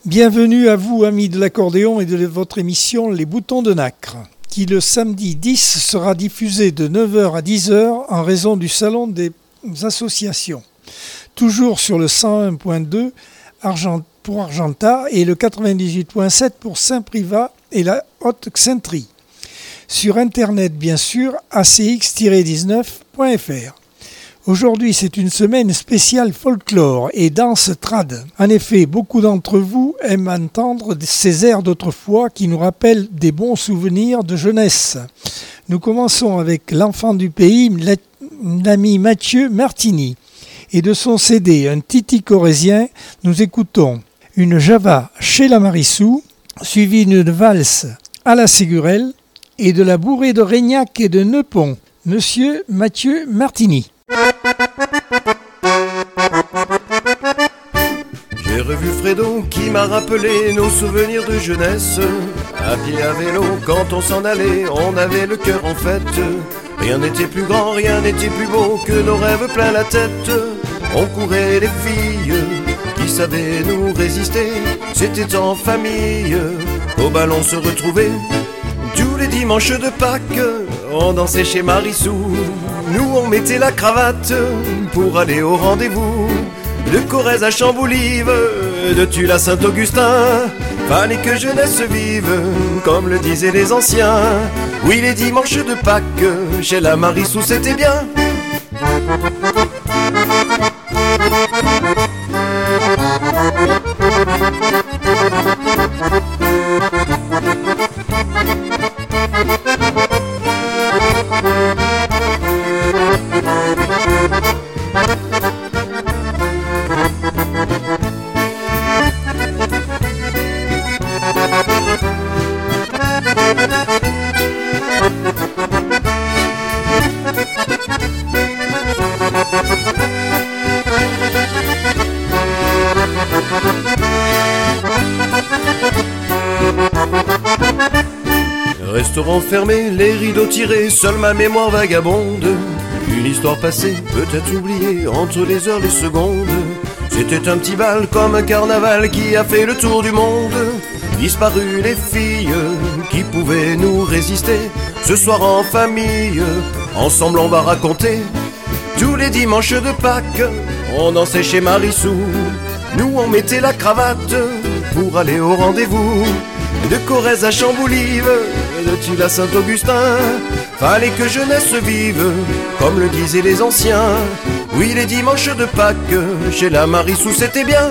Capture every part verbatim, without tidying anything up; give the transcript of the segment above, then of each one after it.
Bienvenue à vous, amis de l'accordéon et de votre émission Les Boutons de Nacre, qui le samedi dix sera diffusée de neuf heures à dix heures en raison du salon des associations. Toujours sur le cent un point deux Argent, pour Argentat et le quatre-vingt-dix-huit point sept pour Saint-Privat et la Haute-Xaintrie. Sur internet bien sûr, a c x tiret dix-neuf point f r. Aujourd'hui, c'est une semaine spéciale folklore et danse trad. En effet, beaucoup d'entre vous aiment entendre ces airs d'autrefois qui nous rappellent des bons souvenirs de jeunesse. Nous commençons avec l'enfant du pays, l'ami Mathieu Martini. Et de son C D, un titi corrézien, nous écoutons une java chez la Marissou, suivie d'une valse à la Ségurelle et de la bourrée de Régnac et de Neupont. Monsieur Mathieu Martini. J'ai revu Fredo qui m'a rappelé nos souvenirs de jeunesse. À pied, à vélo, quand on s'en allait, on avait le cœur en fête. Rien n'était plus grand, rien n'était plus beau que nos rêves plein la tête. On courait les filles qui savaient nous résister. C'était en famille, au ballon se retrouver. Tous les dimanches de Pâques, on dansait chez Marissou. Nous on mettait la cravate pour aller au rendez-vous. De Corrèze à Chamboulive, de Tulle à Saint-Augustin. Fallait que jeunesse vive, comme le disaient les anciens. Oui, les dimanches de Pâques, chez la Marissou c'était bien. Restaurant fermé, les rideaux tirés, seule ma mémoire vagabonde. Une histoire passée, peut-être oubliée, entre les heures, les secondes. C'était un petit bal comme un carnaval qui a fait le tour du monde. Disparu les filles qui pouvaient nous résister. Ce soir en famille, ensemble on va raconter. Tous les dimanches de Pâques, on dansait chez Marissou. Nous on mettait la cravate pour aller au rendez-vous. De Corrèze à Chamboulive, de Tulle à Saint-Augustin. Fallait que jeunesse vive, comme le disaient les anciens. Oui, les dimanches de Pâques, chez la Marissou c'était bien.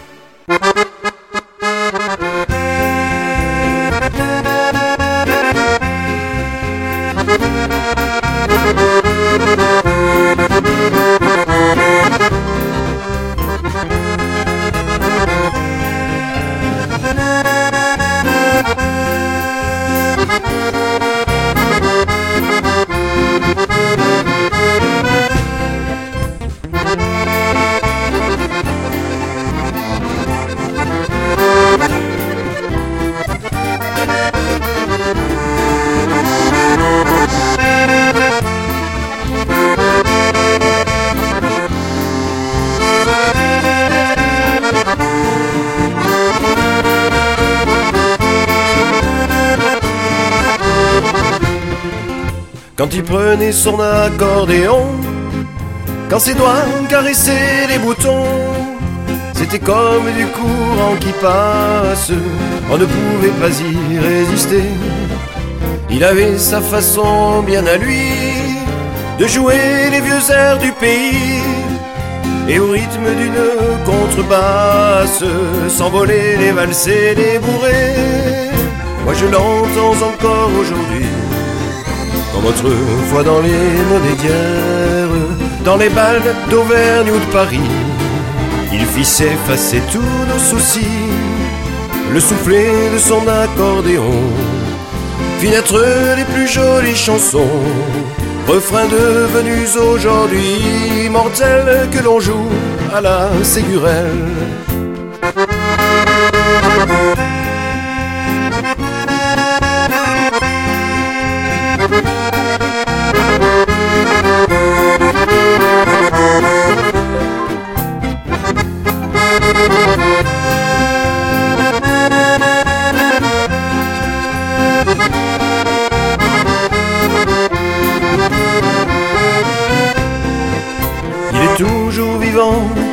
Quand il prenait son accordéon, quand ses doigts caressaient les boutons, c'était comme du courant qui passe, on ne pouvait pas y résister. Il avait sa façon bien à lui de jouer les vieux airs du pays, et au rythme d'une contrebasse s'envolaient les valses et les bourrées. Moi je l'entends encore aujourd'hui, comme autrefois dans les monnaies d'hier, dans les bals d'Auvergne ou de Paris. Il fit s'effacer tous nos soucis, le soufflet de son accordéon fit naître les plus jolies chansons, refrains devenus aujourd'hui mortels que l'on joue à la Ségurelle.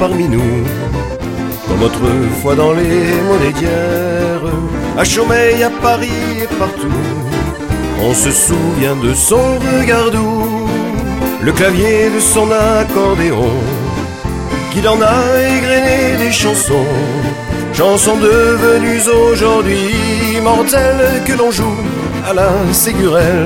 parmi nous, comme autrefois dans les monnaies d'hier. À Chaumeil, à Paris et partout, on se souvient de son regard doux, le clavier de son accordéon, qu'il en a égrené des chansons, chansons devenues aujourd'hui immortelles, que l'on joue à la Ségurelle.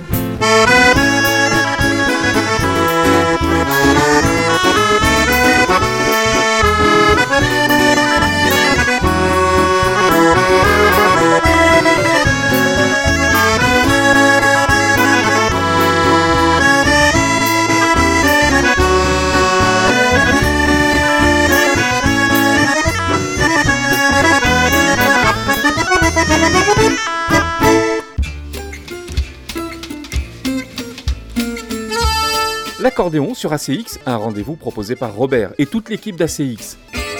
L'accordéon sur A C X, un rendez-vous proposé par Robert et toute l'équipe d'A C X.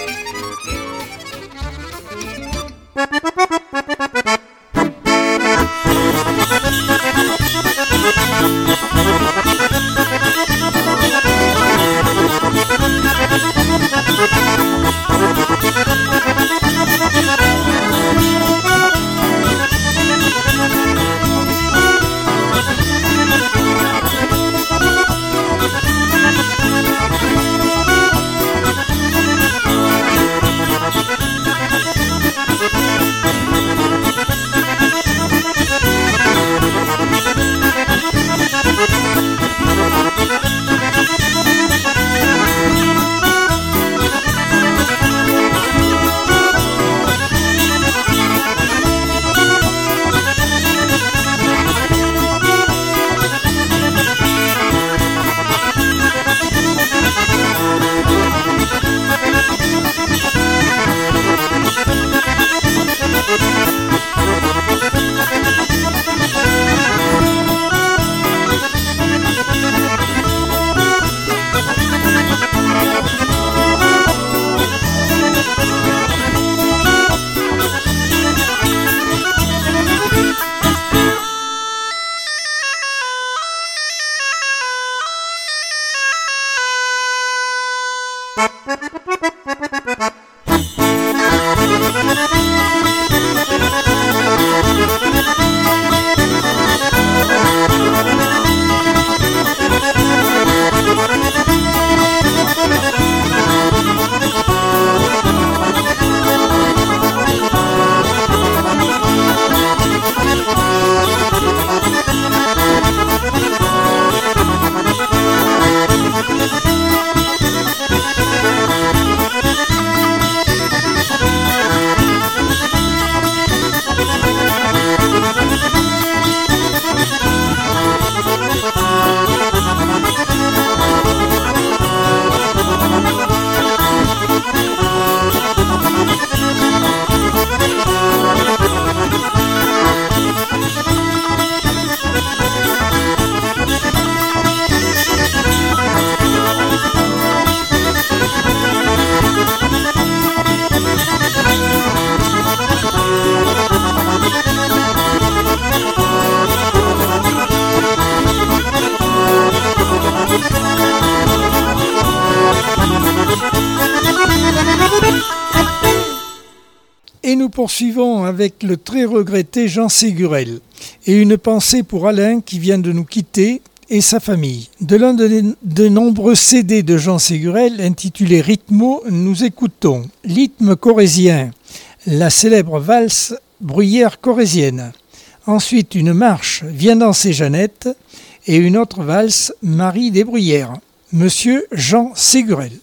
Et nous poursuivons avec le très regretté Jean Ségurel. Et une pensée pour Alain qui vient de nous quitter et sa famille. De l'un de, de nombreux C D de Jean Ségurel intitulé Rythmo, nous écoutons Rythme corrézien, la célèbre valse bruyère corrézienne. Ensuite une marche Viens danser Jeannette et une autre valse Marie des Bruyères. Monsieur Jean Ségurel.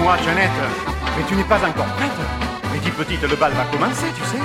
Dis-moi, Jeannette, mais tu n'es pas encore prête? Mais dis petite, le bal va commencer, tu sais.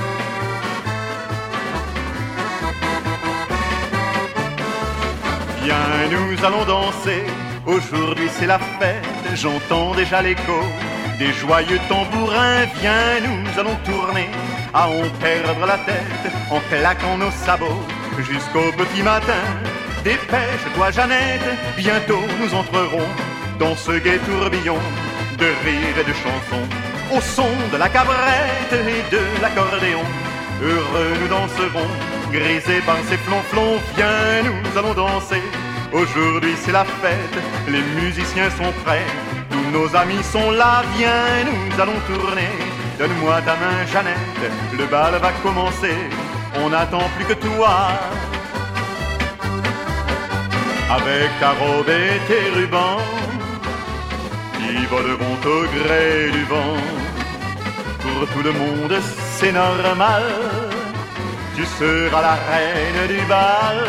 Viens, nous allons danser, aujourd'hui c'est la fête, j'entends déjà l'écho des joyeux tambourins. Viens, nous allons tourner, à en perdre la tête, en claquant nos sabots, jusqu'au petit matin. Dépêche-toi, Jeannette, bientôt nous entrerons dans ce gai tourbillon de rires et de chansons, au son de la cabrette et de l'accordéon. Heureux nous danserons, grisés par ces flonflons. Viens, nous allons danser, aujourd'hui c'est la fête, les musiciens sont prêts, tous nos amis sont là. Viens, nous allons tourner, donne-moi ta main, Jeannette, le bal va commencer, on n'attend plus que toi. Avec ta robe et tes rubans qui voleront au gré du vent, pour tout le monde c'est normal, tu seras la reine du bal.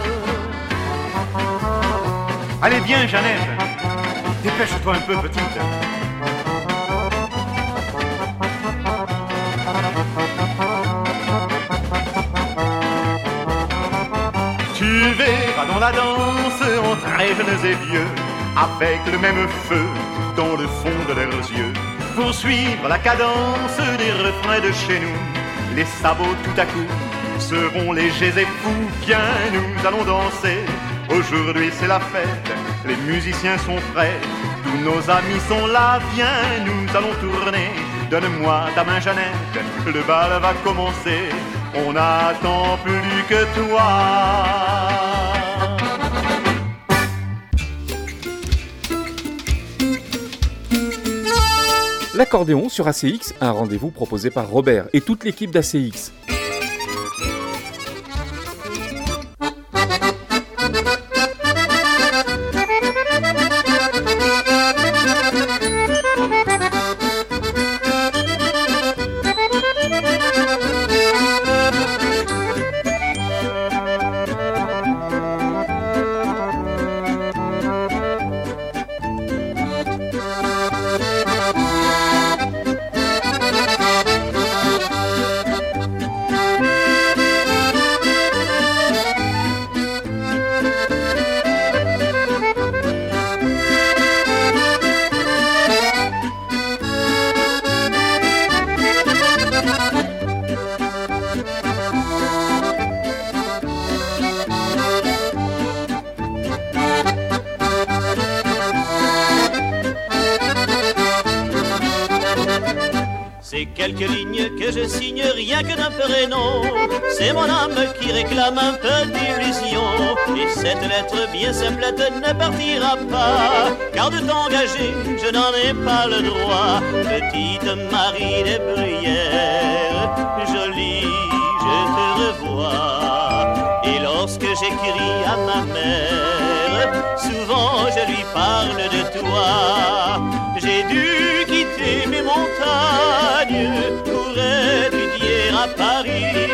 Allez, viens, Jeannette, dépêche-toi un peu, petite. Tu verras dans la danse, entre jeunes et vieux, avec le même feu dans le fond de leurs yeux, pour suivre la cadence des refrains de chez nous. Les sabots tout à coup seront légers et fous. Viens, nous allons danser, aujourd'hui c'est la fête, les musiciens sont prêts, tous nos amis sont là. Viens, nous allons tourner, donne-moi ta main, Jeannette, le bal va commencer, on n'attend plus que toi. L'accordéon sur A C X, un rendez-vous proposé par Robert et toute l'équipe d'A C X. Quelques lignes que je signe rien que d'un prénom, c'est mon âme qui réclame un peu d'illusion. Et cette lettre bien simplette ne partira pas, car de t'engager je n'en ai pas le droit. Petite Marie des Bruyères, jolie, je te revois. Et lorsque j'écris à ma mère, souvent je lui parle de toi. J'ai dû quitter mes montagnes pour étudier à Paris.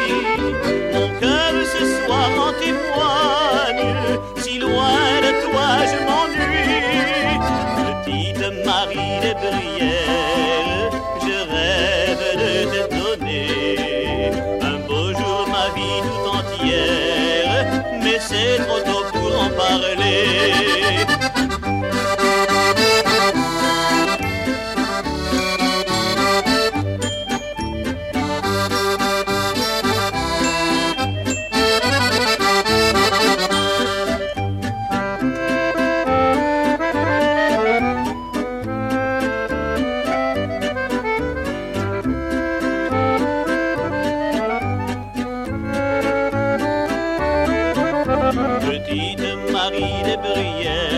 Mon cœur ce soir en témoigne, si loin de toi je m'ennuie. Petite Marie des Bruyères, je rêve de te donner un beau jour ma vie tout entière, mais c'est trop tôt pour en parler. Petite Marie des Bruyères,